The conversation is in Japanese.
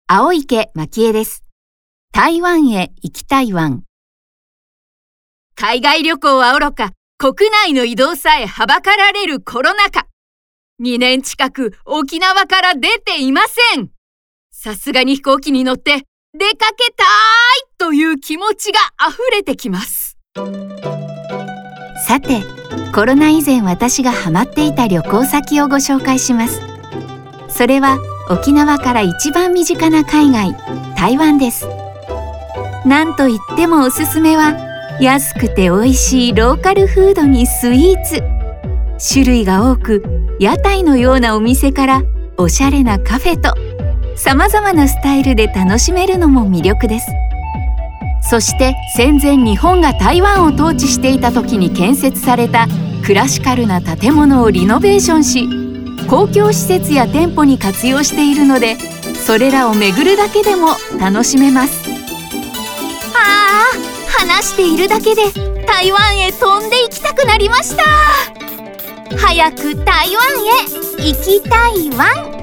青池蒔絵です。台湾へ行き台湾。 海外旅行はおろか、国内の移動さえはばかられるコロナ禍。2年近く沖縄から出ていません。さすがに飛行機に乗って出かけたいという気持ちがあふれてきます。 さて、コロナ以前私がハマっていた旅行先をご紹介します。それは沖縄から一番身近な海外、台湾です。なんといってもおすすめは、安くて美味しいローカルフードにスイーツ。種類が多く、屋台のようなお店からおしゃれなカフェと、さまざまなスタイルで楽しめるのも魅力です。そして戦前日本が台湾を統治していた時に建設されたクラシカルな建物をリノベーションし、公共施設や店舗に活用しているので、それらを巡るだけでも楽しめます。 話しているだけで台湾へ飛んで行きたくなりました。早く台湾へ行きたいワン。